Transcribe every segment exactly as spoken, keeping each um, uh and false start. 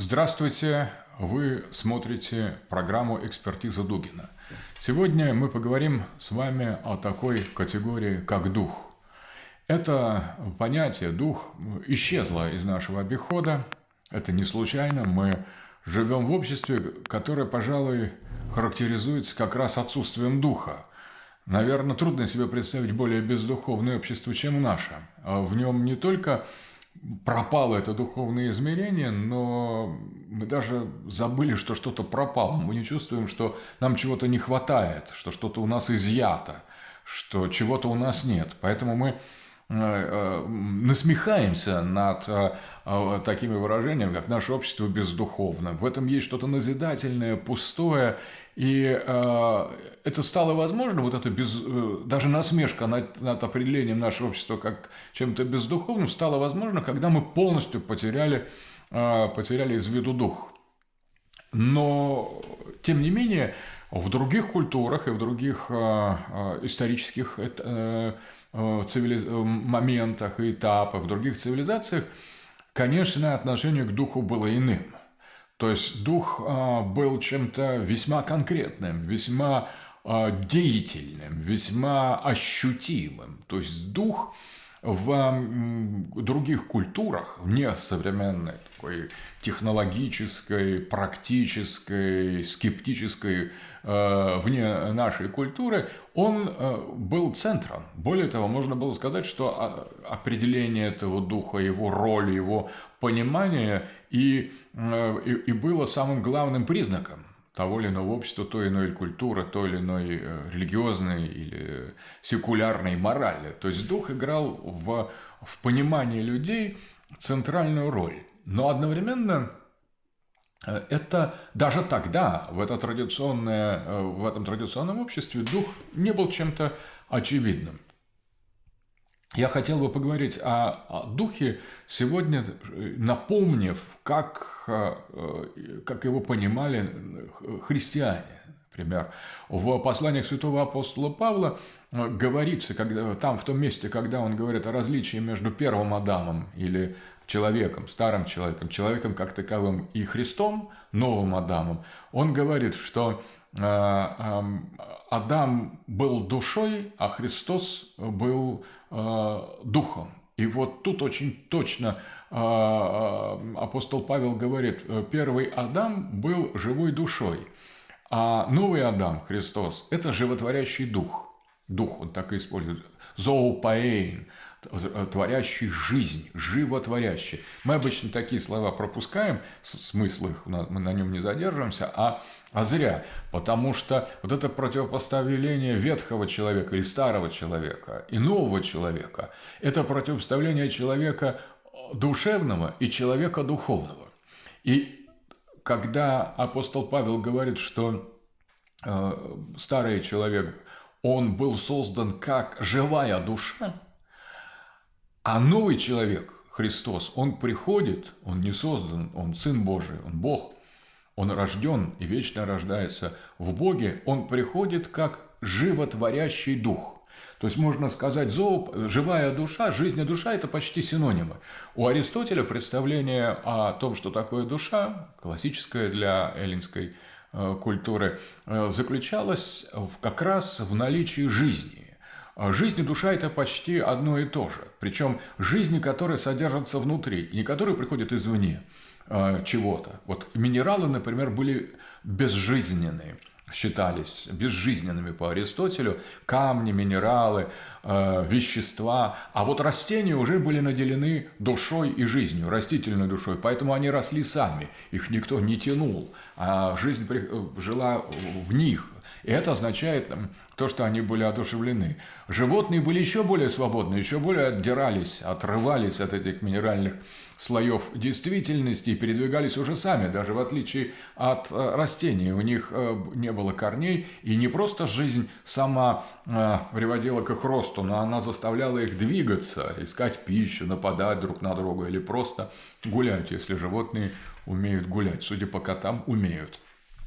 Здравствуйте! Вы смотрите программу «Экспертиза Дугина». Сегодня мы поговорим с вами о такой категории, как дух. Это понятие «дух» исчезло из нашего обихода. Это не случайно. Мы живем в обществе, которое, пожалуй, характеризуется как раз отсутствием духа. Наверное, трудно себе представить более бездуховное общество, чем наше. В нем не только пропало это духовное измерение, но мы даже забыли, что что-то пропало. Мы не чувствуем, что нам чего-то не хватает, что что-то у нас изъято, что чего-то у нас нет. Поэтому мы насмехаемся над такими выражениями, как «наше общество бездуховно». В этом есть что-то назидательное, пустое. И это стало возможно, вот это без, даже насмешка над, над определением нашего общества как чем-то бездуховным стало возможно, когда мы полностью потеряли, потеряли из виду дух. Но, тем не менее, в других культурах и в других исторических цивилиз... моментах и этапах, в других цивилизациях, конечно, отношение к духу было иным. То есть дух был чем-то весьма конкретным, весьма деятельным, весьма ощутимым. То есть дух в других культурах, вне современной такой технологической, практической, скептической, вне нашей культуры, он был центром. Более того, можно было сказать, что определение этого духа, его роли, его понимание и, и, и было самым главным признаком того или иного общества, той или иной культуры, той или иной религиозной или секулярной морали. То есть дух играл в, в понимании людей центральную роль. Но одновременно это даже тогда, в, это традиционное, в этом традиционном обществе, дух не был чем-то очевидным. Я хотел бы поговорить о, о духе сегодня, напомнив, как, как его понимали христиане. Например, в посланиях святого апостола Павла говорится, когда, там в том месте, когда он говорит о различии между первым Адамом или человеком, старым человеком, человеком как таковым и Христом, новым Адамом, он говорит, что Адам был душой, а Христос был духом. И вот тут очень точно апостол Павел говорит, первый Адам был живой душой, а новый Адам, Христос, это животворящий дух. Дух, он так и использует. Зоопоэйн, творящий жизнь, животворящий. Мы обычно такие слова пропускаем, смысл их, мы на нем не задерживаемся, а, а зря, потому что вот это противопоставление ветхого человека или старого человека и нового человека, это противопоставление человека душевного и человека духовного. И когда апостол Павел говорит, что э, старый человек, он был создан как живая душа, а новый человек, Христос, он приходит, он не создан, он Сын Божий, он Бог, он рожден и вечно рождается в Боге, он приходит как животворящий дух. То есть можно сказать, зоо, живая душа, жизнь и душа – это почти синонимы. У Аристотеля представление о том, что такое душа, классическое для эллинской культуры, заключалось как раз в наличии жизни. Жизнь и душа – это почти одно и то же. Причем жизни, которые содержатся внутри, и не которые приходят извне э, чего-то. Вот минералы, например, были безжизненные, считались безжизненными по Аристотелю. Камни, минералы, э, вещества. А вот растения уже были наделены душой и жизнью, растительной душой. Поэтому они росли сами, их никто не тянул, а жизнь жила в них. И это означает то, что они были одушевлены. Животные были еще более свободны, еще более отдирались, отрывались от этих минеральных слоев действительности и передвигались уже сами, даже в отличие от растений. У них не было корней, и не просто жизнь сама приводила к их росту, но она заставляла их двигаться, искать пищу, нападать друг на друга или просто гулять, если животные умеют гулять. Судя по котам, умеют.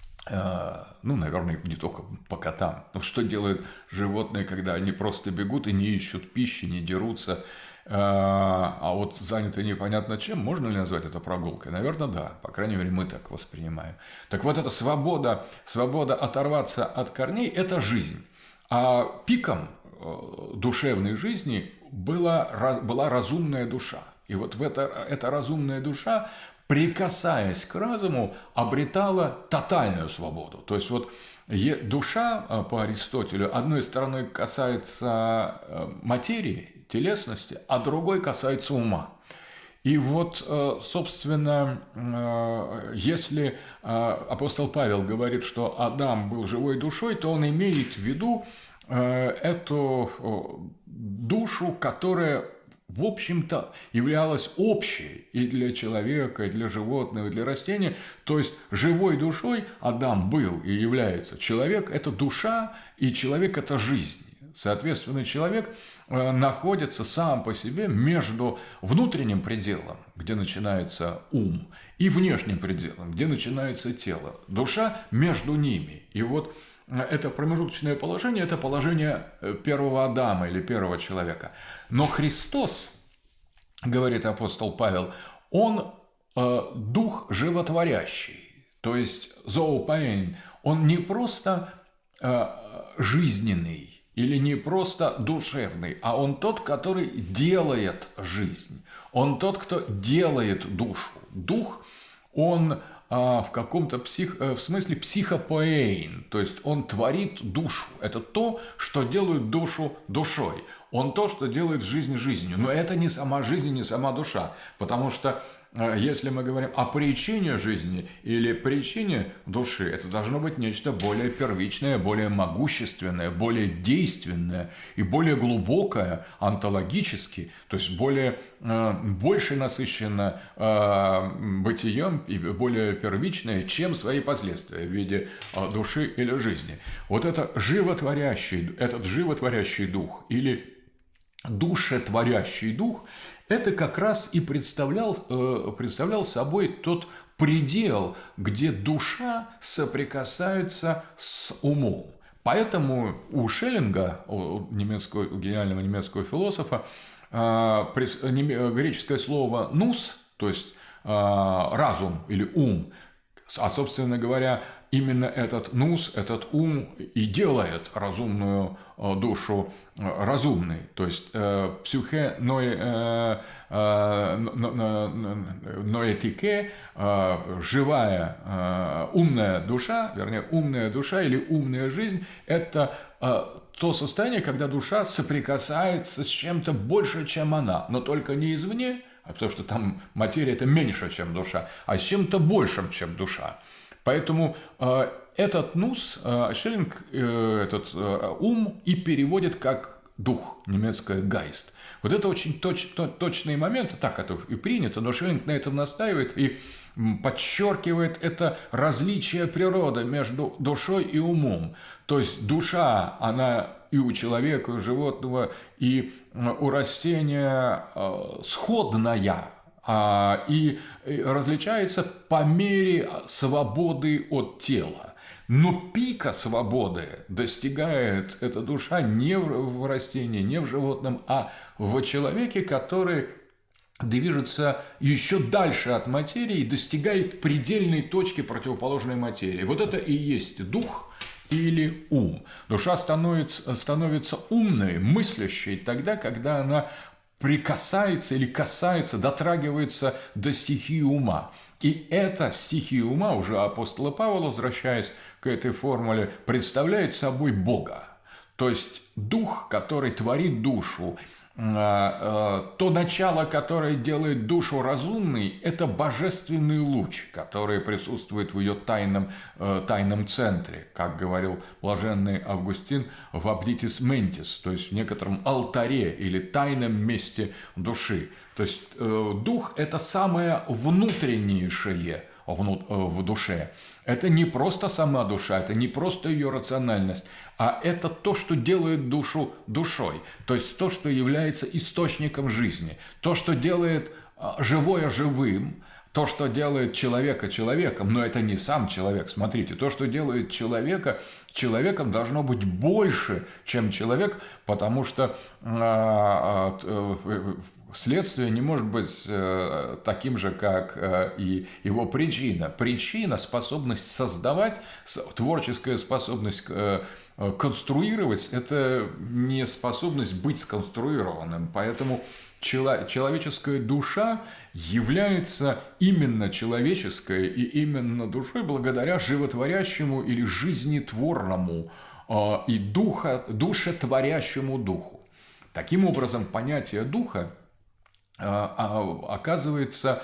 Ну, наверное, не только по котам. Но что делают животные, когда они просто бегут и не ищут пищи, не дерутся, А вот занятый непонятно чем, можно ли назвать это прогулкой? Наверное, да. По крайней мере, мы так воспринимаем. Так вот, эта свобода, свобода оторваться от корней – это жизнь. А пиком душевной жизни была, была разумная душа. И вот в это, эта разумная душа, прикасаясь к разуму, обретала тотальную свободу. То есть вот душа по Аристотелю одной стороной касается материи, телесности, а другой касается ума. И вот, собственно, если апостол Павел говорит, что Адам был живой душой, то он имеет в виду эту душу, которая, в общем-то, являлась общей и для человека, и для животного, и для растения. То есть живой душой Адам был и является. Человек – это душа, и человек – это жизнь. Соответственно, человек находится сам по себе между внутренним пределом, где начинается ум, и внешним пределом, где начинается тело. Душа между ними. И вот это промежуточное положение – это положение первого Адама или первого человека. Но Христос, говорит апостол Павел, он э, дух животворящий, то есть зоопоэн. Он не просто э, жизненный или не просто душевный, а он тот, который делает жизнь. Он тот, кто делает душу. Дух, он в каком-то псих, в смысле психопоэин, то есть он творит душу. Это то, что делает душу душой. Он то, что делает жизнь жизнью. Но это не сама жизнь, не сама душа. Потому что если мы говорим о причине жизни или причине души, это должно быть нечто более первичное, более могущественное, более действенное и более глубокое онтологически, то есть более, больше насыщено бытием и более первичное, чем свои последствия в виде души или жизни. Вот это животворящий, этот животворящий дух или душетворящий дух – это как раз и представлял, представлял собой тот предел, где душа соприкасается с умом. Поэтому у Шеллинга, у, немецкого, у гениального немецкого философа, греческое слово «нус», то есть разум или ум, а, собственно говоря, именно этот нус, этот ум и делает разумную душу разумной. То есть псюхе ноэтике, живая умная душа, вернее, умная душа или умная жизнь – это то состояние, когда душа соприкасается с чем-то больше, чем она, но только не извне, потому что там материя – это меньше, чем душа, а с чем-то большим, чем душа. Поэтому э, этот нус, э, Шеллинг, э, этот э, ум и переводит как дух, немецкое «гайст». Вот это очень точ, то, точные моменты, так это и принято, но Шеллинг на этом настаивает и подчеркивает это различие природы между душой и умом. То есть душа, она и у человека, и у животного, и у растения э, сходная, и различается по мере свободы от тела. Но пика свободы достигает эта душа не в растении, не в животном, а в человеке, который движется еще дальше от материи и достигает предельной точки противоположной материи. Вот это и есть дух или ум. Душа становится, становится умной, мыслящей тогда, когда она прикасается или касается, дотрагивается до стихии ума. И эта стихия ума, уже апостола Павла, возвращаясь к этой формуле, представляет собой Бога. То есть дух, который творит душу, то начало, которое делает душу разумной, это божественный луч, который присутствует в ее тайном, тайном центре, как говорил блаженный Августин, в абдитис ментис, то есть в некотором алтаре или тайном месте души. То есть дух – это самое внутреннейшее в душе. Это не просто сама душа, это не просто ее рациональность, а это то, что делает душу душой, то есть то, что является источником жизни, то, что делает живое живым, то, что делает человека человеком, но это не сам человек. Смотрите, то, что делает человека человеком, должно быть больше, чем человек, потому что следствие не может быть э, таким же, как э, и его причина. Причина – способность создавать, творческая способность э, конструировать – это не способность быть сконструированным. Поэтому чело- человеческая душа является именно человеческой и именно душой благодаря животворящему или жизнетворному э, и духа, душетворящему духу. Таким образом, понятие духа оказывается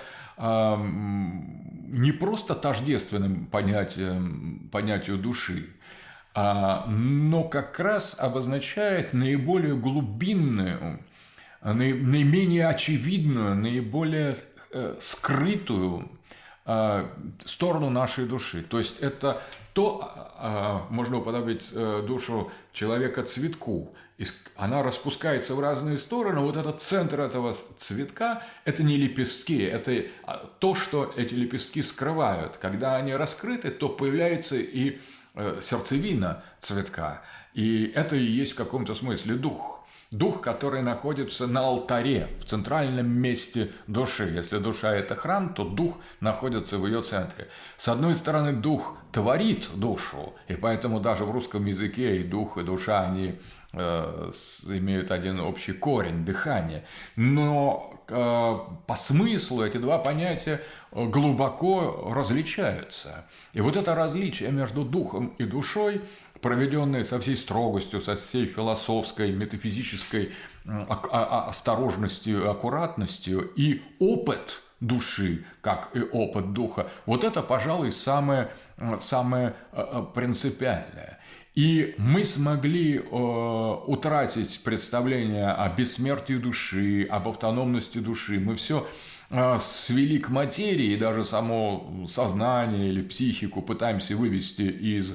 не просто тождественным понятием, понятию души, но как раз обозначает наиболее глубинную, наименее очевидную, наиболее скрытую сторону нашей души. То есть это то, можно уподобить душу человека цветку. Она распускается в разные стороны. Вот этот центр этого цветка – это не лепестки, это то, что эти лепестки скрывают. Когда они раскрыты, то появляется и сердцевина цветка. И это и есть в каком-то смысле дух. Дух, который находится на алтаре, в центральном месте души. Если душа – это храм, то дух находится в ее центре. С одной стороны, дух творит душу, и поэтому даже в русском языке и дух, и душа, они э, имеют один общий корень – дыхание. Но э, по смыслу эти два понятия глубоко различаются. И вот это различие между духом и душой, проведенные со всей строгостью, со всей философской, метафизической осторожностью и аккуратностью, и опыт души, как и опыт духа, вот это, пожалуй, самое, самое принципиальное. И мы смогли утратить представление о бессмертии души, об автономности души. Мы все свели к материи, и даже само сознание или психику пытаемся вывести из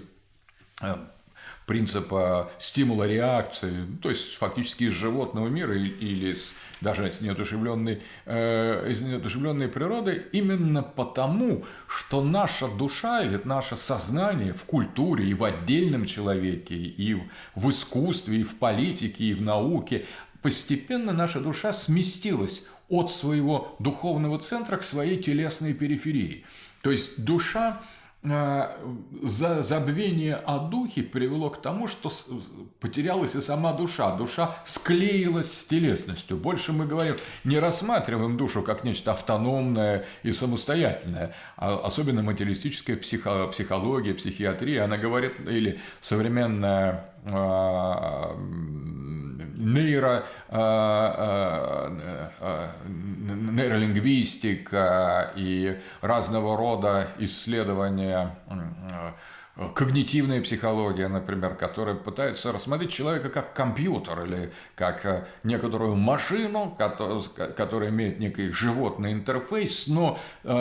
принципа стимула реакции, то есть фактически из животного мира или из, даже из неодушевленной, э, из неодушевленной природы, именно потому, что наша душа или наше сознание в культуре и в отдельном человеке, и в, в искусстве, и в политике, и в науке, постепенно наша душа сместилась от своего духовного центра к своей телесной периферии. То есть душа, забвение о духе привело к тому, что потерялась и сама душа. Душа склеилась с телесностью. Больше мы говорим, не рассматриваем душу как нечто автономное и самостоятельное. Особенно материалистическая психо- психология, психиатрия, она говорит, или современная нейро, нейролингвистика и разного рода исследования, когнитивная психология, например, которые пытаются рассмотреть человека как компьютер или как некоторую машину, которая имеет некий животный интерфейс, но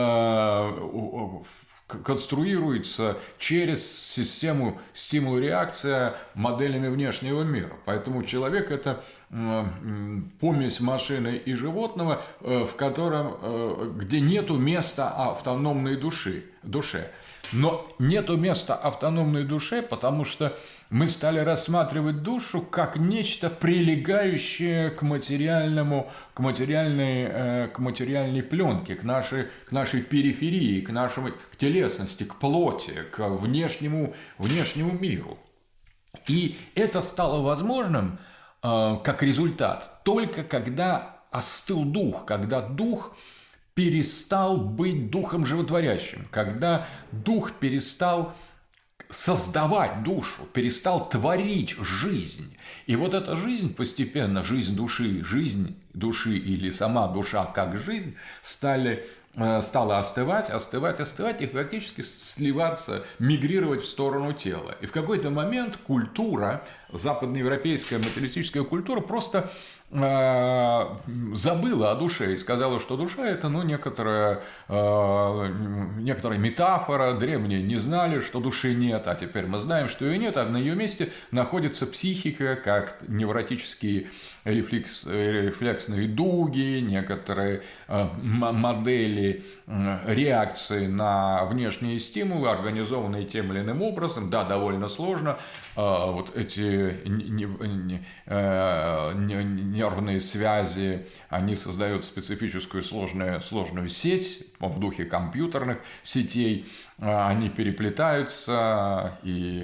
конструируется через систему стимул-реакция моделями внешнего мира. Поэтому человек – это помесь машины и животного, в котором, где нету места автономной души, душе. Но нету места автономной душе, потому что мы стали рассматривать душу как нечто прилегающее к материальному, к материальной, к материальной пленке, к нашей, к нашей периферии, к нашей к телесности, к плоти, к внешнему, внешнему миру. И это стало возможным как результат только когда остыл дух, когда дух перестал быть духом животворящим, когда дух перестал создавать душу, перестал творить жизнь. И вот эта жизнь постепенно, жизнь души, жизнь души или сама душа как жизнь стали, стала остывать, остывать, остывать и фактически сливаться, мигрировать в сторону тела. И в какой-то момент культура, западноевропейская материалистическая культура просто забыла о душе и сказала, что душа – это ну, некоторая, некоторая метафора, древние не знали, что души нет, а теперь мы знаем, что ее нет, а на ее месте находится психика, как невротические рефлекс, рефлексные дуги, некоторые модели реакции на внешние стимулы, организованные тем или иным образом, да, довольно сложно, вот эти нервные связи, они создают специфическую сложную, сложную сеть в духе компьютерных сетей, они переплетаются, и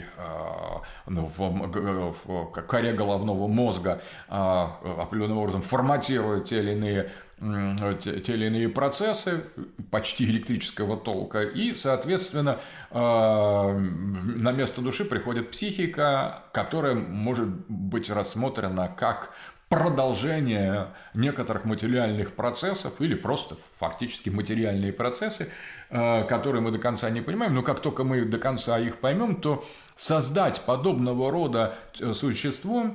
в коре головного мозга определенным образом форматируют те или иные Те, те или иные процессы почти электрического толка, и, соответственно, на место души приходит психика, которая может быть рассмотрена как продолжение некоторых материальных процессов или просто фактически материальные процессы, которые мы до конца не понимаем, но как только мы до конца их поймем, то создать подобного рода существо,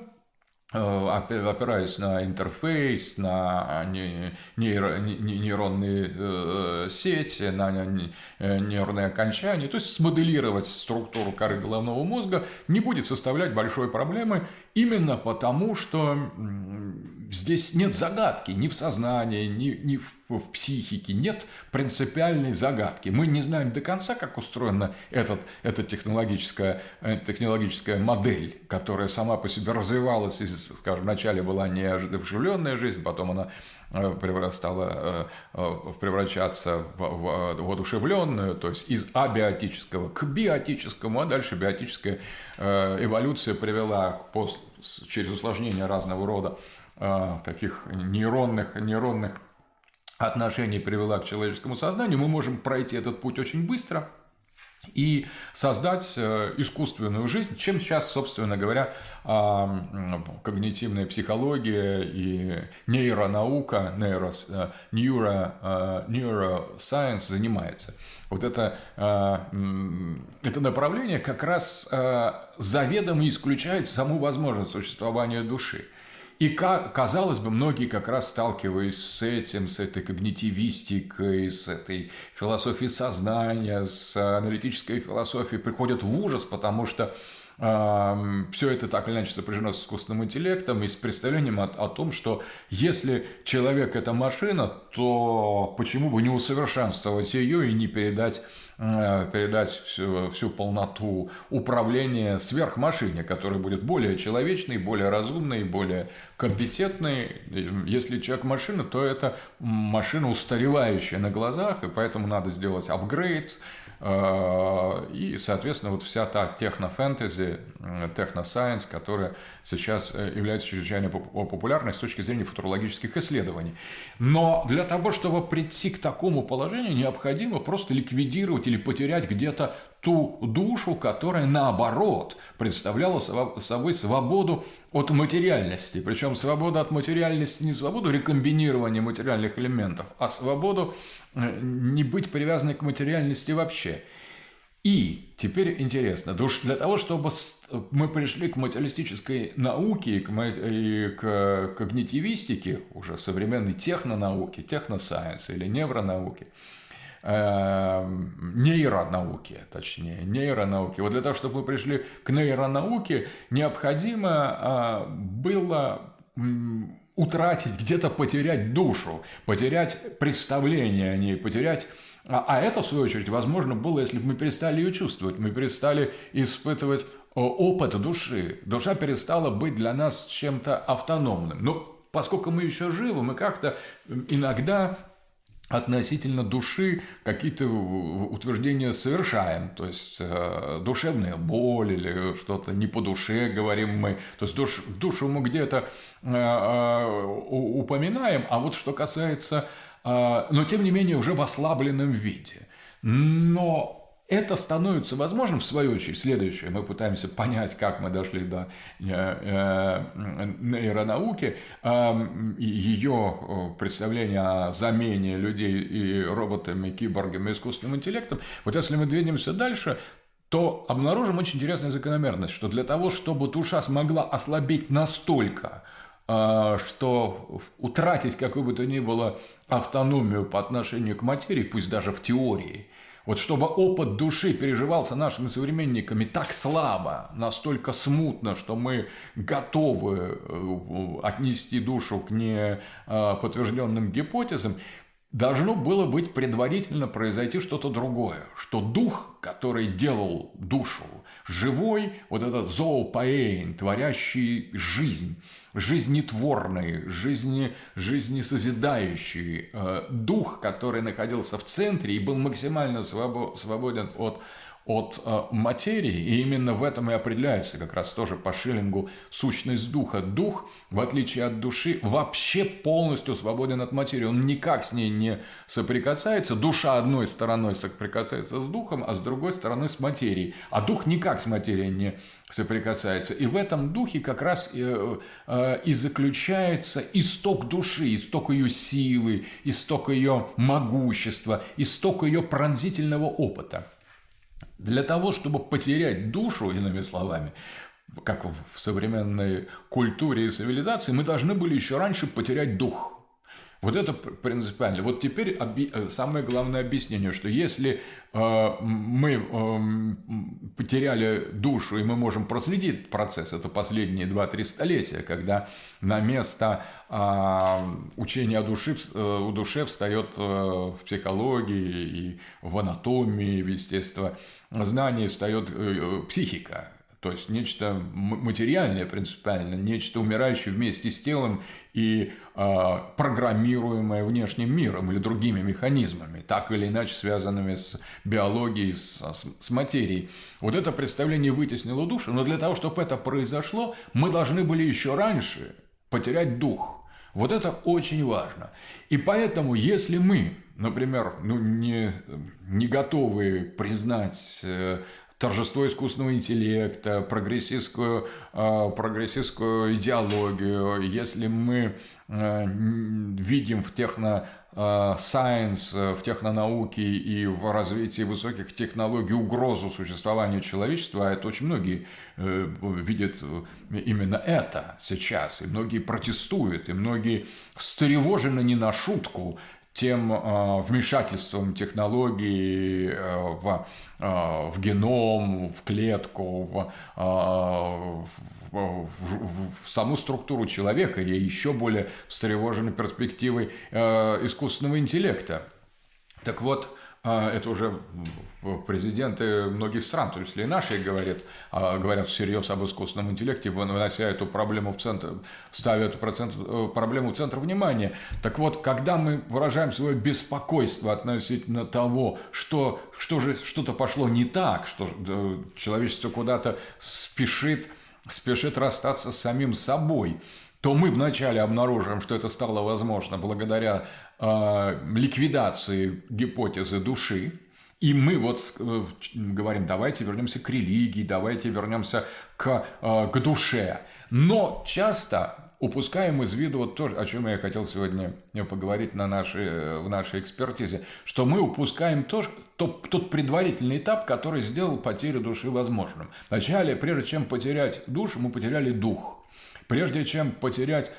опираясь на интерфейс, на нейро, нейронные сети, на нейронные окончания, то есть смоделировать структуру коры головного мозга не будет составлять большой проблемы, именно потому, что здесь нет загадки ни в сознании, ни, ни в, в психике, нет принципиальной загадки. Мы не знаем до конца, как устроена этот, эта технологическая, технологическая модель, которая сама по себе развивалась, и, скажем, вначале была неодушевленная жизнь, потом она стала превращаться в, в, в одушевленную, то есть из абиотического к биотическому, а дальше биотическая эволюция привела к, через усложнение разного рода таких нейронных, нейронных отношений привела к человеческому сознанию. Мы можем пройти этот путь очень быстро и создать искусственную жизнь, чем сейчас, собственно говоря, когнитивная психология и нейронаука, нейрос, нейро, neuroscience занимается. Вот это, это направление как раз заведомо исключает саму возможность существования души. И, казалось бы, многие как раз сталкиваясь с этим, с этой когнитивистикой, с этой философией сознания, с аналитической философией, приходят в ужас, потому что э, все это так или иначе сопряжено с искусственным интеллектом и с представлением о, о том, что если человек – это машина, то почему бы не усовершенствовать ее и не передать передать всю, всю полноту управления сверхмашине, которая будет более человечной, более разумной, более компетентной. Если человек машина, то это машина, устаревающая на глазах, и поэтому надо сделать апгрейд. И, соответственно, вот вся та технофэнтези, техносайенс, которая сейчас является чрезвычайно популярной с точки зрения футурологических исследований. Но для того, чтобы прийти к такому положению, необходимо просто ликвидировать или потерять где-то ту душу, которая, наоборот, представляла собой свободу от материальности. Причем свобода от материальности не свободу рекомбинирования материальных элементов, а свободу не быть привязанной к материальности вообще. И теперь интересно, для того, чтобы мы пришли к материалистической науке и к когнитивистике, уже современной технонауке, техносайенс или невронауке, нейронауки, точнее, нейронауки. Вот для того, чтобы мы пришли к нейронауке, необходимо было утратить, где-то потерять душу, потерять представление о ней, потерять... А это, в свою очередь, возможно было, если бы мы перестали ее чувствовать, мы перестали испытывать опыт души. Душа перестала быть для нас чем-то автономным. Но поскольку мы еще живы, мы как-то иногда... относительно души какие-то утверждения совершаем, то есть душевная боль или что-то не по душе, говорим мы, то есть душ, душу мы где-то упоминаем, а вот что касается, но тем не менее уже в ослабленном виде. Но это становится возможным, в свою очередь, следующее. Мы пытаемся понять, как мы дошли до нейронауки, ее представление о замене людей и роботами, киборгами, искусственным интеллектом. Вот если мы двинемся дальше, то обнаружим очень интересную закономерность, что для того, чтобы душа смогла ослабеть настолько, что утратить какую бы то ни было автономию по отношению к материи, пусть даже в теории, вот чтобы опыт души переживался нашими современниками так слабо, настолько смутно, что мы готовы отнести душу к неподтвержденным гипотезам, должно было быть предварительно произойти что-то другое, что дух, который делал душу живой, вот этот зоопоэин, творящий жизнь, жизнетворный, жизни, жизнесозидающий, э, дух, который находился в центре и был максимально свободен от от э, материи, и именно в этом и определяется как раз тоже по Шиллингу сущность духа. Дух, в отличие от души, вообще полностью свободен от материи, он никак с ней не соприкасается, душа одной стороной соприкасается с духом, а с другой стороной с материей, а дух никак с материей не соприкасается. И в этом духе как раз э, э, и заключается исток души, исток ее силы, исток ее могущества, исток ее пронзительного опыта. Для того, чтобы потерять душу, иными словами, как в современной культуре и цивилизации, мы должны были еще раньше потерять дух. Вот это принципиально. Вот теперь оби- самое главное объяснение, что если э, мы э, потеряли душу, и мы можем проследить процесс, это последние два-три столетия, когда на место э, учения о душе, э, у душе встает э, в психологии и в анатомии, в естествознании встает э, психика. То есть нечто материальное принципиально, нечто умирающее вместе с телом и э, программируемое внешним миром или другими механизмами, так или иначе связанными с биологией, с, с, с материей. Вот это представление вытеснило душу, но для того, чтобы это произошло, мы должны были еще раньше потерять дух. Вот это очень важно. И поэтому, если мы, например, ну, не, не готовы признать э, торжество искусственного интеллекта, прогрессистскую, э, прогрессистскую идеологию, если мы э, видим в техно-сайенс, в технонауке и в развитии высоких технологий угрозу существованию человечества, а это очень многие э, видят именно это сейчас, и многие протестуют, и многие встревожены не на шутку тем э, вмешательством технологий э, в, э, в геном, в клетку, в, э, в, в, в саму структуру человека, и еще более встревожены перспективой э, искусственного интеллекта. Так вот, э, это уже президенты многих стран, в том числе и наши, говорят, э, говорят всерьез об искусственном интеллекте, вынося эту проблему в центр, ставя эту процент, э, проблему в центр внимания. Так вот, когда мы выражаем свое беспокойство относительно того, что, что же что-то пошло не так, что э, человечество куда-то спешит, спешит расстаться с самим собой, то мы вначале обнаружим, что это стало возможно благодаря э, ликвидации гипотезы души. И мы вот говорим, давайте вернемся к религии, давайте вернемся к, к душе. Но часто упускаем из виду вот то, о чем я хотел сегодня поговорить на нашей, в нашей экспертизе, что мы упускаем то, тот, тот предварительный этап, который сделал потерю души возможным. Вначале, прежде чем потерять душу, мы потеряли дух. Прежде чем потерять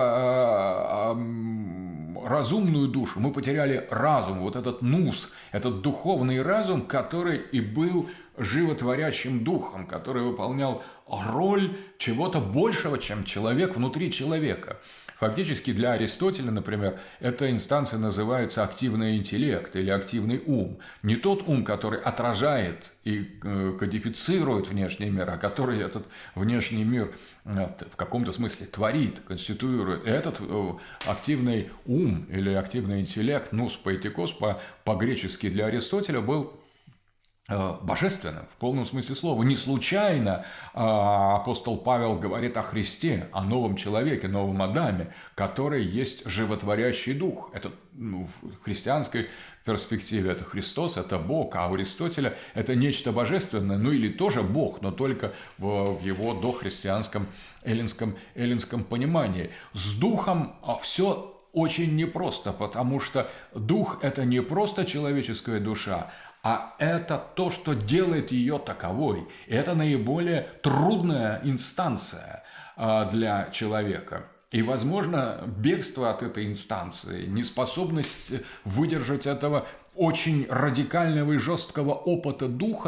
разумную душу, мы потеряли разум, вот этот нус, этот духовный разум, который и был животворящим духом, который выполнял роль чего-то большего, чем человек внутри человека. Фактически для Аристотеля, например, эта инстанция называется активный интеллект или активный ум. Не тот ум, который отражает и кодифицирует внешний мир, а который этот внешний мир в каком-то смысле творит, конституирует. И этот активный ум или активный интеллект, нус поэтикос, по-гречески для Аристотеля был божественным в полном смысле слова. Не случайно апостол Павел говорит о Христе, о новом человеке, новом Адаме, который есть животворящий дух. Это ну, в христианской перспективе это Христос, это Бог, а у Аристотеля это нечто божественное, ну или тоже Бог, но только в, в его дохристианском эллинском, эллинском понимании. С духом все очень непросто, потому что дух – это не просто человеческая душа, а это то, что делает ее таковой. И это наиболее трудная инстанция для человека. И, возможно, бегство от этой инстанции, неспособность выдержать этого очень радикального и жесткого опыта духа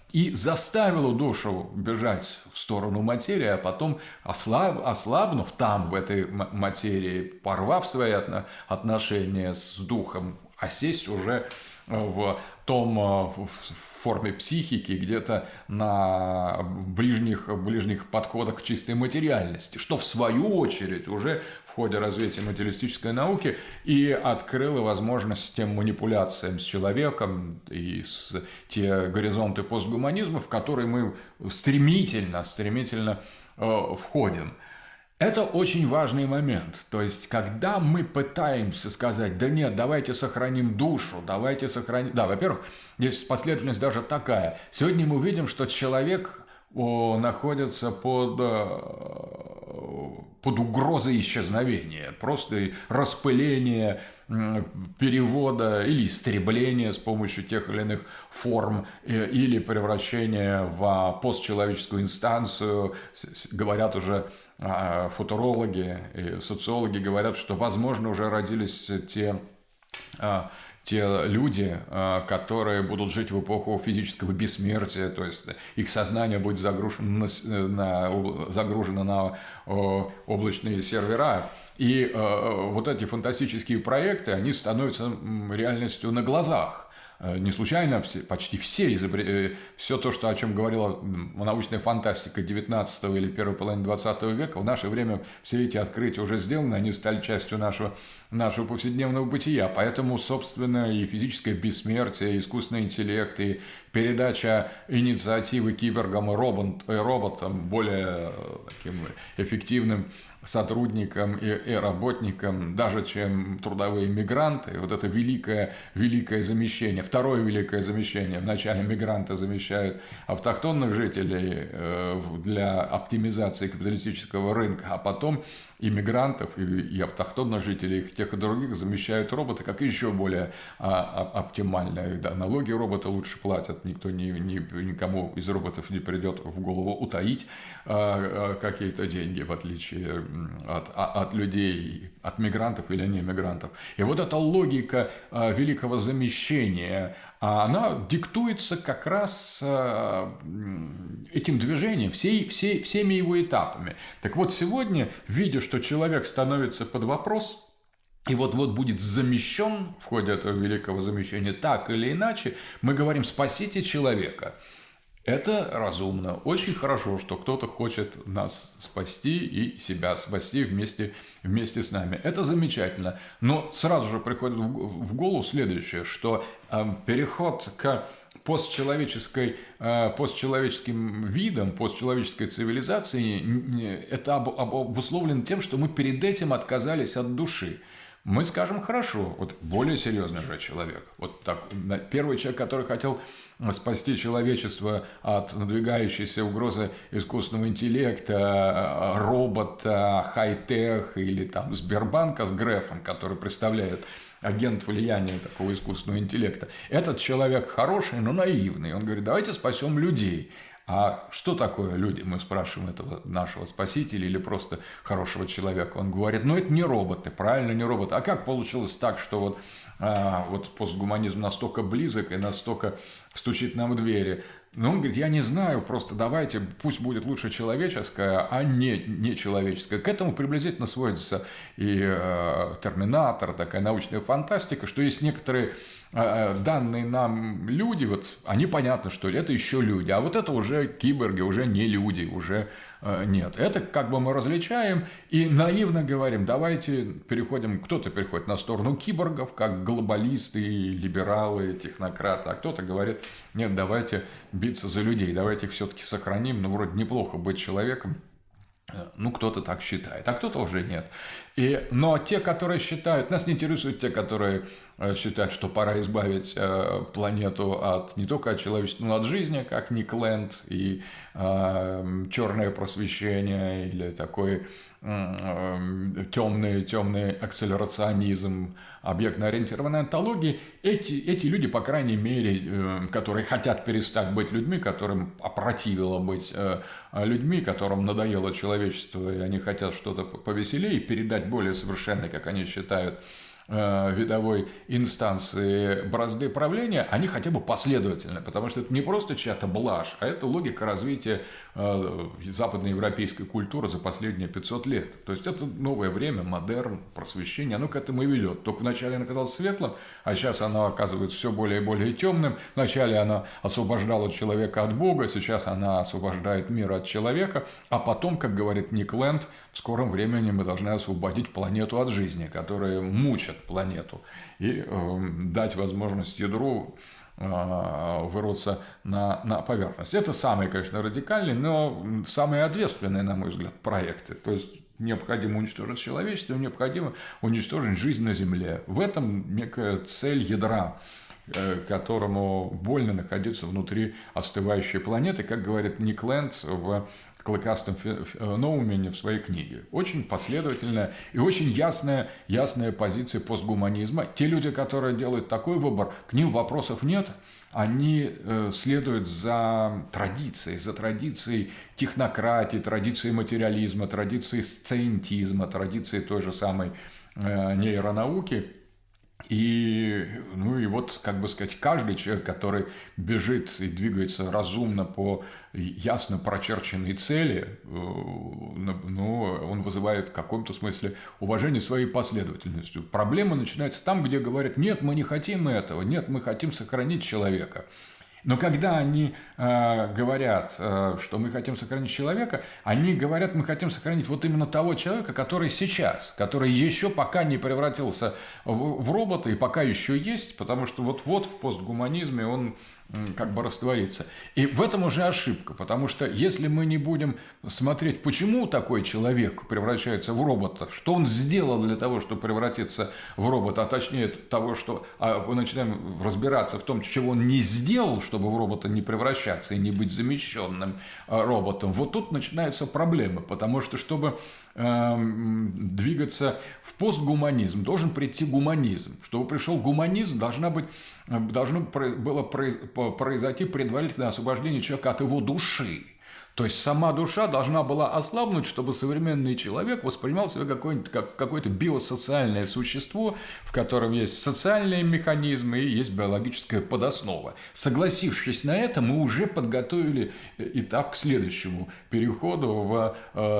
и заставило душу бежать в сторону материи, а потом, ослаб, ослабнув там, в этой материи, порвав свои отношения с духом, осесть уже в том, в форме психики, где-то на ближних, ближних подходах к чистой материальности, что в свою очередь уже в ходе развития материалистической науки и открыло возможность тем манипуляциям с человеком и с те горизонты постгуманизма, в которые мы стремительно, стремительно э, входим. Это очень важный момент. То есть, когда мы пытаемся сказать, да нет, давайте сохраним душу, давайте сохраним... Да, во-первых, есть последовательность даже такая. Сегодня мы видим, что человек о, находится под, под угрозой исчезновения, просто распыления, перевода или истребления с помощью тех или иных форм или превращения в постчеловеческую инстанцию. Говорят уже футурологи и социологи, говорят, что, возможно, уже родились те, те люди, которые будут жить в эпоху физического бессмертия, то есть их сознание будет загружено на, на, загружено на облачные сервера. И вот эти фантастические проекты, они становятся реальностью на глазах. Не случайно все, почти все, изобр... все то, что, о чем говорила научная фантастика девятнадцатого или первой половины двадцатого века, в наше время все эти открытия уже сделаны, они стали частью нашего, нашего повседневного бытия. Поэтому, собственно, и физическое бессмертие, и искусственный интеллект, и передача инициативы киборгам и робот, роботам, более таким эффективным сотрудникам и, и работникам, даже чем трудовые мигранты. Вот это великое, великое замещение. Второе великое замещение. Вначале мигранты замещают автохтонных жителей для оптимизации капиталистического рынка, а потом и мигрантов, и, и автохтонных жителей, и тех и других замещают роботы, как еще более а, а, оптимально. Да, налоги роботы лучше платят, никто не, не, никому из роботов не придет в голову утаить а, а, какие-то деньги, в отличие от, а, от людей, от мигрантов или не мигрантов. И вот эта логика а, великого замещения, она диктуется как раз этим движением, всей, всей, всеми его этапами. Так вот, сегодня, видя, что человек становится под вопрос, и вот-вот будет замещен в ходе этого великого замещения так или иначе, мы говорим «спасите человека». Это разумно. Очень хорошо, что кто-то хочет нас спасти и себя спасти вместе, вместе с нами. Это замечательно. Но сразу же приходит в голову следующее, что э, переход к постчеловеческой, э, постчеловеческим видам, постчеловеческой цивилизации, это обусловлено тем, что мы перед этим отказались от души. Мы скажем хорошо, вот более серьезный же человек, вот так, первый человек, который хотел спасти человечество от надвигающейся угрозы искусственного интеллекта, робота, хай-тех или там Сбербанка с Грефом, который представляет агент влияния такого искусственного интеллекта. Этот человек хороший, но наивный. Он говорит, давайте спасем людей. А что такое люди? Мы спрашиваем этого нашего спасителя или просто хорошего человека. Он говорит, ну это не роботы, правильно, не роботы. А как получилось так, что вот, а, вот постгуманизм настолько близок и настолько стучит нам в двери? Ну, он говорит, я не знаю, просто давайте, пусть будет лучше человеческое, а не нечеловеческое. К этому приблизительно сводится и э, «Терминатор», такая научная фантастика, что есть некоторые э, данные нам люди, вот, они понятно, что это еще люди, а вот это уже киборги, уже не люди, уже э, нет. Это как бы мы различаем и наивно говорим, давайте переходим, кто-то переходит на сторону киборгов, как глобалисты, либералы, технократы, а кто-то говорит, нет, давайте биться за людей, давайте их все-таки сохраним, ну, вроде неплохо быть человеком, ну, кто-то так считает, а кто-то уже нет. И, но те, которые считают, нас не интересуют те, которые считают, что пора избавить э, планету от, не только от человечества, но от жизни, как Ник Ленд и э, черное просвещение или такой темный, темный акселерационизм, объектно-ориентированной онтологии, эти, эти люди, по крайней мере, которые хотят перестать быть людьми, которым опротивило быть людьми, которым надоело человечество, и они хотят что-то повеселее, передать более совершенный, как они считают, э, видовой инстанции бразды правления, они хотя бы последовательны, потому что это не просто чья-то блажь, а это логика развития э, западноевропейской культуры за последние пятьсот лет. То есть это новое время, модерн, просвещение, оно к этому и ведет. Только вначале оно казалось светлым, а сейчас оно оказывается все более и более темным. Вначале оно освобождало человека от Бога, сейчас она освобождает мир от человека, а потом, как говорит Ник Лэнд, в скором времени мы должны освободить планету от жизни, которая мучит планету, и э, дать возможность ядру э, вырваться на, на поверхность. Это самые, конечно, радикальные, но самые ответственные, на мой взгляд, проекты. То есть необходимо уничтожить человечество, необходимо уничтожить жизнь на Земле. В этом некая цель ядра, которому больно находиться внутри остывающей планеты, как говорит Ник Лэнд в «Клыкастом Ноумене» в своей книге. Очень последовательная и очень ясная, ясная позиция постгуманизма. Те люди, которые делают такой выбор, к ним вопросов нет. Они следуют за традицией, за традицией технократии, традицией материализма, традицией сциентизма, традицией той же самой нейронауки. И, ну и вот, как бы сказать, каждый человек, который бежит и двигается разумно по ясно прочерченной цели, ну, он вызывает в каком-то смысле уважение своей последовательностью. Проблема начинается там, где говорят: нет, мы не хотим этого, нет, мы хотим сохранить человека. Но когда они э, говорят, э, что мы хотим сохранить человека, они говорят, мы хотим сохранить вот именно того человека, который сейчас, который еще пока не превратился в, в робота и пока еще есть, потому что вот-вот в постгуманизме он как бы растворится. И в этом уже ошибка, потому что если мы не будем смотреть, почему такой человек превращается в робота, что он сделал для того, чтобы превратиться в робота, а точнее того, что а мы начинаем разбираться в том, чего он не сделал, чтобы в робота не превращаться и не быть замещенным роботом, вот тут начинаются проблемы, потому что чтобы двигаться в постгуманизм, должен прийти гуманизм. Чтобы пришел гуманизм, должна быть, должно было произойти предварительное освобождение человека от его души. То есть сама душа должна была ослабнуть, чтобы современный человек воспринимал себя как какое-то биосоциальное существо, в котором есть социальные механизмы и есть биологическая подоснова. Согласившись на это, мы уже подготовили этап к следующему переходу в,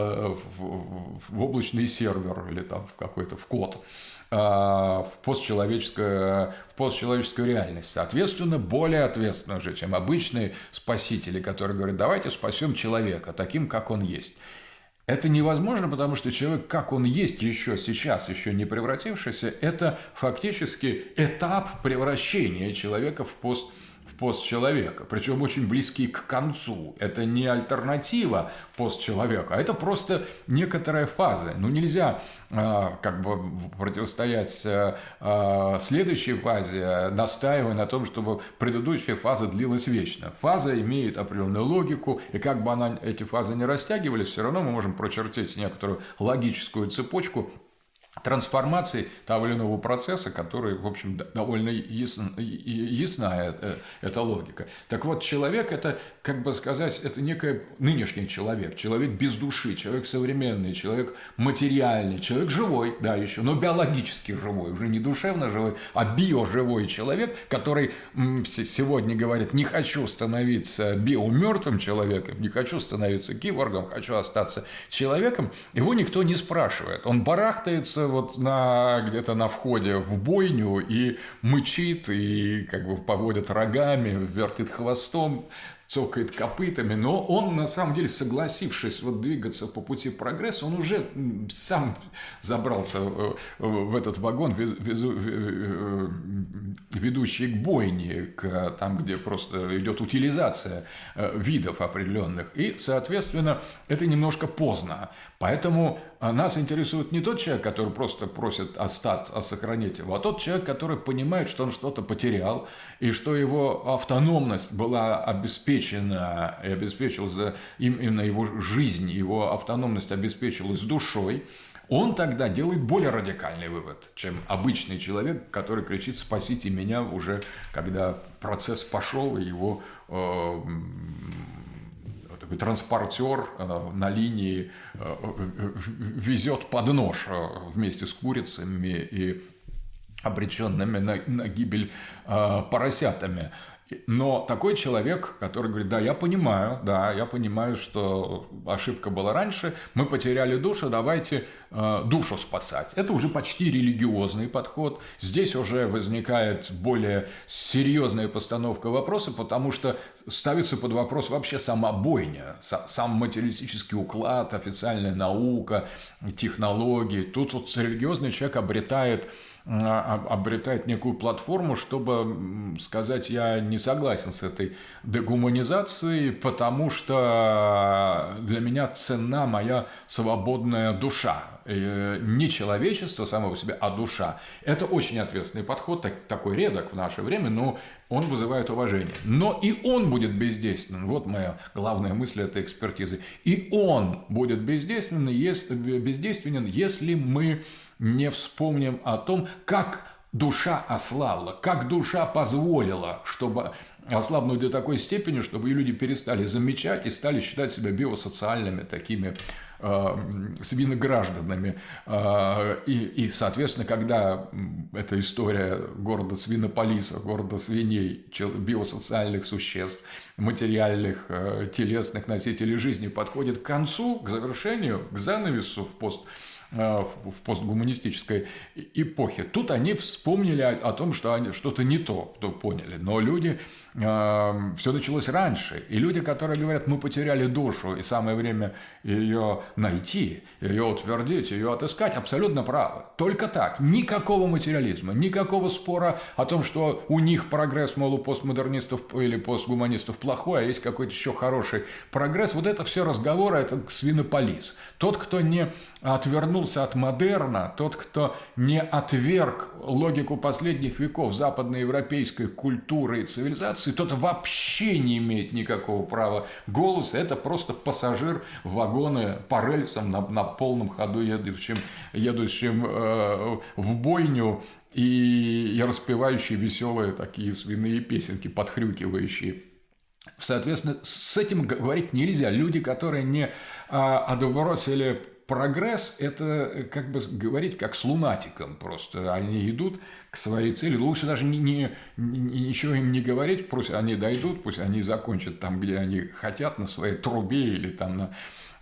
в, в облачный сервер или там в какой-то в код. В постчеловеческую, в постчеловеческую реальность. Соответственно, более ответственно уже, чем обычные спасители, которые говорят: давайте спасем человека таким, как он есть. Это невозможно, потому что человек, как он есть еще сейчас, еще не превратившийся, это фактически этап превращения человека в пост в постчеловека, причем очень близкий к концу. Это не альтернатива постчеловека, а это просто некоторая фаза. Ну, нельзя э, как бы противостоять э, следующей фазе, настаивая на том, чтобы предыдущая фаза длилась вечно. Фаза имеет определенную логику, и как бы она, эти фазы не растягивались, все равно мы можем прочертить некоторую логическую цепочку трансформации того или иного процесса, который, в общем, довольно ясна, ясна эта логика. Так вот, человек – это, как бы сказать, это некий нынешний человек, человек без души, человек современный, человек материальный, человек живой, да, еще, но биологически живой, уже не душевно живой, а биоживой человек, который сегодня говорит: не хочу становиться биомертвым человеком, не хочу становиться киборгом, хочу остаться человеком, его никто не спрашивает. Он барахтается вот на, где-то на входе в бойню и мычит, и как бы поводит рогами, вертит хвостом, цокает копытами, но он, на самом деле, согласившись вот двигаться по пути прогресса, он уже сам забрался в этот вагон, ведущий к бойне, к, там, где просто идет утилизация видов определенных, и, соответственно, это немножко поздно. Поэтому нас интересует не тот человек, который просто просит остаться, сохранить его, а тот человек, который понимает, что он что-то потерял, и что его автономность была обеспечена, и обеспечилась именно его жизнь, его автономность обеспечилась душой. Он тогда делает более радикальный вывод, чем обычный человек, который кричит: спасите меня, уже когда процесс пошел, и его э, такой транспортер э, на линии э, везет под нож вместе с курицами и обреченными на, на гибель э, поросятами. Но такой человек, который говорит: да, я понимаю, да, я понимаю, что ошибка была раньше, мы потеряли душу, давайте э, душу спасать. Это уже почти религиозный подход. Здесь уже возникает более серьезная постановка вопроса, потому что ставится под вопрос вообще сама бойня, сам материалистический уклад, официальная наука, технологии. Тут вот религиозный человек обретает обретает некую платформу, чтобы сказать: я не согласен с этой дегуманизацией, потому что для меня ценна моя свободная душа. Не человечество само по себе, а душа. Это очень ответственный подход, такой редок в наше время, но он вызывает уважение. Но и он будет бездейственен. Вот моя главная мысль этой экспертизы. И он будет бездейственен, если, бездейственен, если мы не вспомним о том, как душа ослабла, как душа позволила, чтобы ослабнуть до такой степени, чтобы люди перестали замечать и стали считать себя биосоциальными такими э, свиногражданами. Э, и, и, соответственно, когда эта история города Свинополиса, города свиней, биосоциальных существ, материальных, э, телесных носителей жизни подходит к концу, к завершению, к занавесу в пост в постгуманистической эпохе. Тут они вспомнили о, о том, что они что-то не то, то поняли. Но люди, э, все началось раньше. И люди, которые говорят: мы потеряли душу, и самое время ее найти, ее утвердить, ее отыскать, абсолютно правы. Только так. Никакого материализма, никакого спора о том, что у них прогресс, мол, у постмодернистов или постгуманистов плохой, а есть какой-то еще хороший прогресс. Вот это все разговоры, это свинополис. Тот, кто не отвернулся от модерна, тот, кто не отверг логику последних веков западноевропейской культуры и цивилизации, тот вообще не имеет никакого права голоса. Это просто пассажир в вагоны по рельсам на, на полном ходу, едущим, едущим э, в бойню и, и распевающие веселые такие свиные песенки, подхрюкивающие. Соответственно, с этим говорить нельзя. Люди, которые не а, отбросили прогресс, это как бы говорить как с лунатиком просто. Они идут к своей цели. Лучше даже не, не, ничего им не говорить, пусть они дойдут, пусть они закончат там, где они хотят, на своей трубе или там на,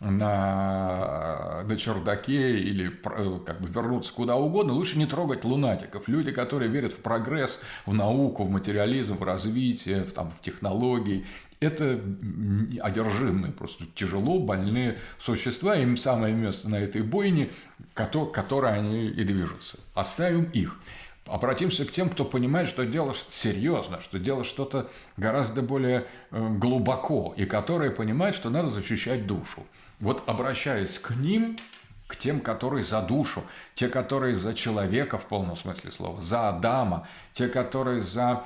на, на чердаке, или как бы вернуться куда угодно. Лучше не трогать лунатиков. Люди, которые верят в прогресс, в науку, в материализм, в развитие, в, там, в технологии. Это одержимые, просто тяжело больные существа, им самое место на этой бойне, к которой они и движутся. Оставим их. Обратимся к тем, кто понимает, что дело серьезно, что дело что-то гораздо более глубоко, и которые понимают, что надо защищать душу. Вот обращаясь к ним, к тем, которые за душу, те, которые за человека в полном смысле слова, за Адама, те, которые за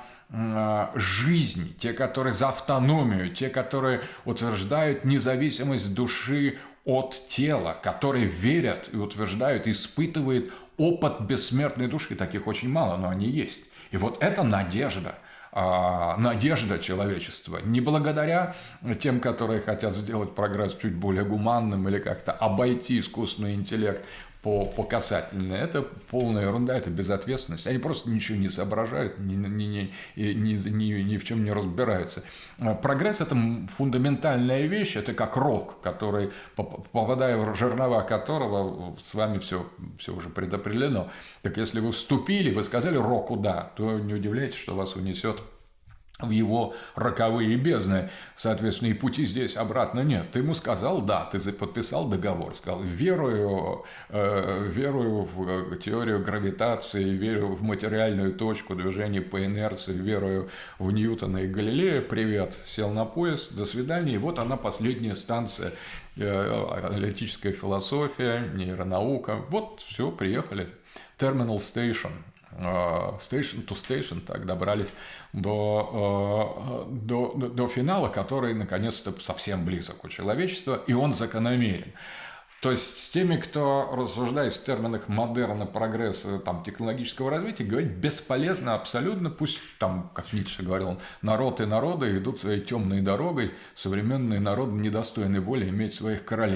жизнь, те, которые за автономию, те, которые утверждают независимость души от тела, которые верят и утверждают, испытывают опыт бессмертной души. Таких очень мало, но они есть. И вот это надежда. Надежда человечества. Не благодаря тем, которые хотят сделать прогресс чуть более гуманным или как-то обойти искусственный интеллект по, по касательной. Это полная ерунда, это безответственность. Они просто ничего не соображают, ни, ни, ни, ни, ни, ни в чем не разбираются. Прогресс – это фундаментальная вещь, это как рог, который, попадая в жернова которого, с вами все, все уже предопределено. Так если вы вступили, вы сказали року «да», то не удивляйтесь, что вас унесет в его роковые бездны, соответственно, и пути здесь обратно нет. Ты ему сказал «да», ты подписал договор, сказал «верую, э, верую в теорию гравитации, верю в материальную точку движения по инерции, верую в Ньютона и Галилея, привет, сел на поезд, до свидания». И вот она, последняя станция, э, аналитическая философия, нейронаука. Вот, все, приехали. Terminal Station. Station to Station, так добрались до, до, до финала, который наконец-то совсем близок у человечества, и он закономерен. То есть с теми, кто рассуждает в терминах модерна, прогресса, там, технологического развития, говорить бесполезно абсолютно. Пусть там, как Ницше говорил, народ и народы идут своей темной дорогой, современные народы недостойны более иметь своих королей.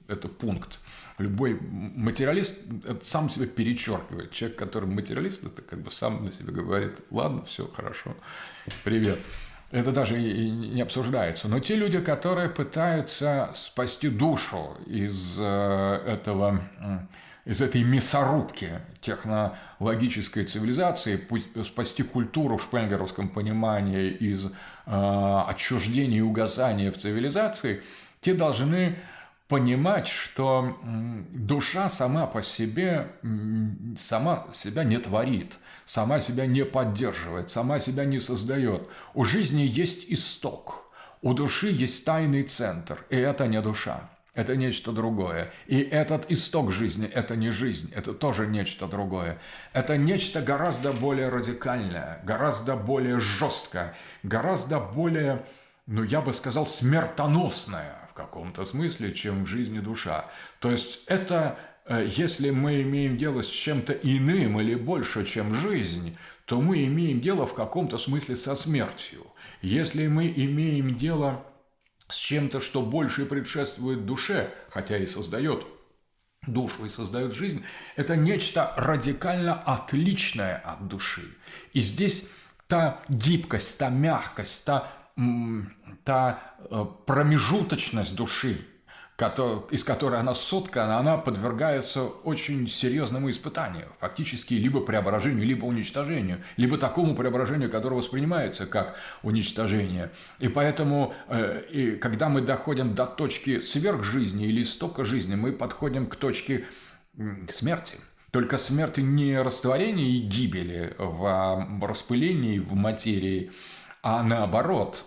это пункт. Любой материалист это сам себя перечеркивает. Человек, который материалист, это как бы сам на себе говорит: ладно, все хорошо, привет. Это даже и не обсуждается. Но те люди, которые пытаются спасти душу из этого, из этой мясорубки технологической цивилизации, спасти культуру в шпенгеровском понимании из отчуждения и угасания в цивилизации, те должны понимать, что душа сама по себе сама себя не творит, сама себя не поддерживает, сама себя не создает. У жизни есть исток, у души есть тайный центр, и это не душа, это нечто другое. И этот исток жизни – это не жизнь, это тоже нечто другое. Это нечто гораздо более радикальное, гораздо более жесткое, гораздо более, ну, я бы сказал, смертоносное в каком-то смысле, чем в жизни душа. То есть это, если мы имеем дело с чем-то иным или больше, чем жизнь, то мы имеем дело в каком-то смысле со смертью. Если мы имеем дело с чем-то, что больше предшествует душе, хотя и создает душу и создает жизнь, это нечто радикально отличное от души. И здесь та гибкость, та мягкость, та та промежуточность души, из которой она соткана, она подвергается очень серьезному испытанию, фактически либо преображению, либо уничтожению, либо такому преображению, которое воспринимается как уничтожение. И поэтому, и когда мы доходим до точки сверхжизни или истока жизни, мы подходим к точке смерти. Только смерти не растворения и гибели в распылении, в материи, а наоборот,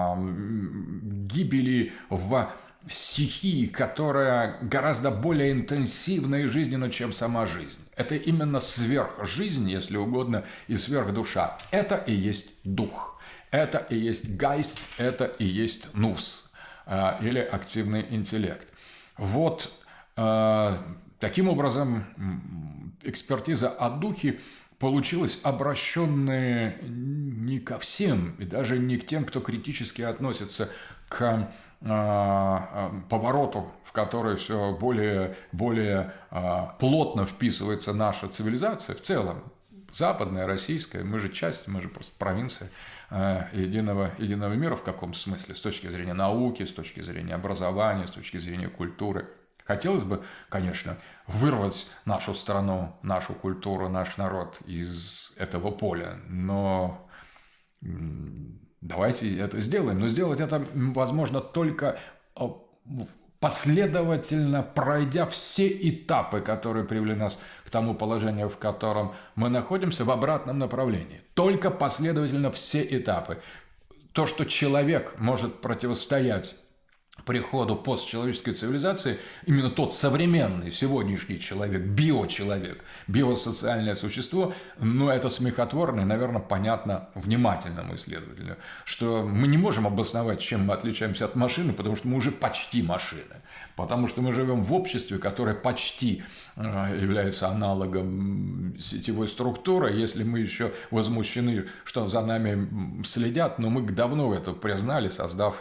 гибели в стихии, которая гораздо более интенсивна и жизненна, чем сама жизнь. Это именно сверхжизнь, если угодно, и сверхдуша. Это и есть дух. Это и есть гайст, это и есть нус, или активный интеллект. Вот таким образом экспертиза о духе получилась обращенная не ко всем, и даже не к тем, кто критически относится к повороту, в который все более, более плотно вписывается наша цивилизация в целом, западная, российская, мы же часть, мы же просто провинция единого, единого мира в каком-то смысле, с точки зрения науки, с точки зрения образования, с точки зрения культуры. Хотелось бы, конечно, вырвать нашу страну, нашу культуру, наш народ из этого поля, но давайте это сделаем. Но сделать это возможно только последовательно, пройдя все этапы, которые привели нас к тому положению, в котором мы находимся, в обратном направлении. Только последовательно все этапы. То, что человек может противостоять приходу постчеловеческой цивилизации, именно тот современный сегодняшний человек, биочеловек, биосоциальное существо, но это смехотворно и, наверное, понятно внимательному исследователю, что мы не можем обосновать, чем мы отличаемся от машины, потому что мы уже почти машины, потому что мы живем в обществе, которое почти является аналогом сетевой структуры. Если мы еще возмущены, что за нами следят, но мы давно это признали, создав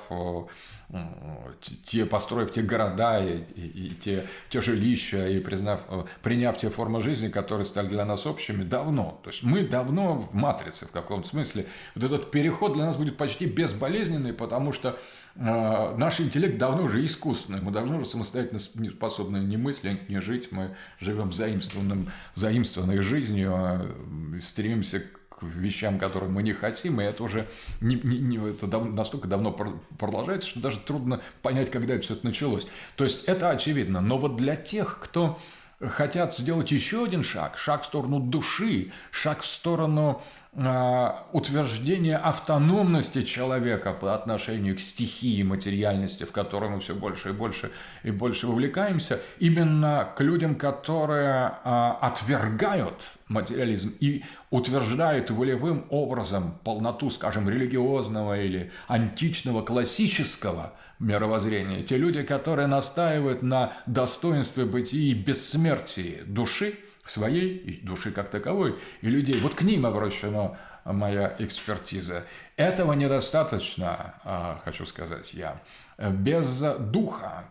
те, построив те города и, и, и те, те жилища, и признав, приняв те формы жизни, которые стали для нас общими, давно. То есть мы давно в матрице в каком-то смысле. Вот этот переход для нас будет почти безболезненный, потому что э, наш интеллект давно уже искусственный. Мы давно уже самостоятельно не способны ни мыслить, ни жить. Мы живем заимствованным, заимствованной жизнью, стремимся к вещам, которые мы не хотим, и это уже не, не, не, это дав, настолько давно продолжается, что даже трудно понять, когда это все это началось. То есть это очевидно. Но вот для тех, кто хотят сделать еще один шаг, шаг в сторону души, шаг в сторону э, утверждения автономности человека по отношению к стихии материальности, в которой мы все больше и больше и больше вовлекаемся, именно к людям, которые э, отвергают материализм и утверждают волевым образом полноту, скажем, религиозного или античного классического мировоззрения, те люди, которые настаивают на достоинстве бытия и бессмертии души, своей и души как таковой, и людей, вот к ним обращена моя экспертиза. Этого недостаточно, хочу сказать я. Без духа, который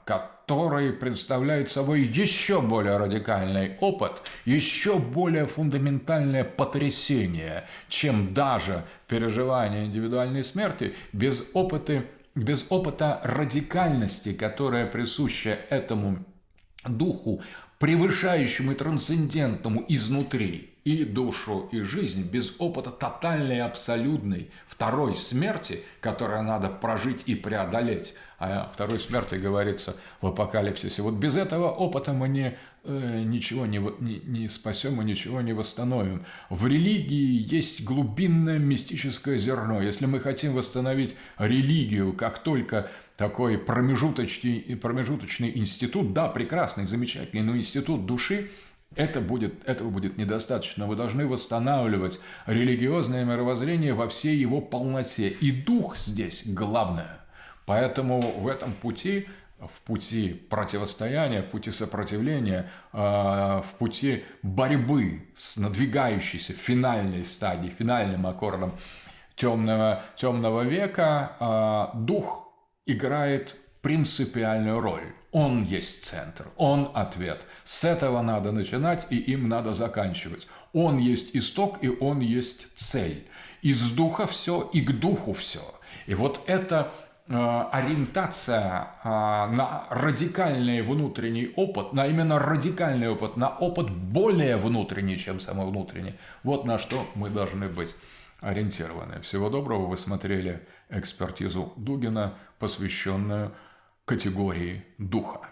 который представляет собой еще более радикальный опыт, еще более фундаментальное потрясение, чем даже переживание индивидуальной смерти, без опыта, без опыта радикальности, которая присуща этому духу, превышающему и трансцендентному изнутри и душу, и жизнь, без опыта тотальной и абсолютной второй смерти, которую надо прожить и преодолеть. А о второй смерти говорится в Апокалипсисе. Вот без этого опыта мы не, э, ничего не, не, не спасем и ничего не восстановим. В религии есть глубинное мистическое зерно. Если мы хотим восстановить религию как только такой промежуточный, промежуточный институт, да, прекрасный, замечательный, но институт души, это будет, этого будет недостаточно. Вы должны восстанавливать религиозное мировоззрение во всей его полноте. И дух здесь главное. Поэтому в этом пути, в пути противостояния, в пути сопротивления, в пути борьбы с надвигающейся финальной стадией, финальным аккордом темного, темного века, дух играет принципиальную роль. Он есть центр, он ответ. С этого надо начинать, и им надо заканчивать. Он есть исток, и он есть цель. Из духа все, и к духу все. И вот эта э, ориентация э, на радикальный внутренний опыт, на именно радикальный опыт, на опыт более внутренний, чем самовнутренний, вот на что мы должны быть ориентированы. Всего доброго. Вы смотрели экспертизу Дугина, посвященную категории духа.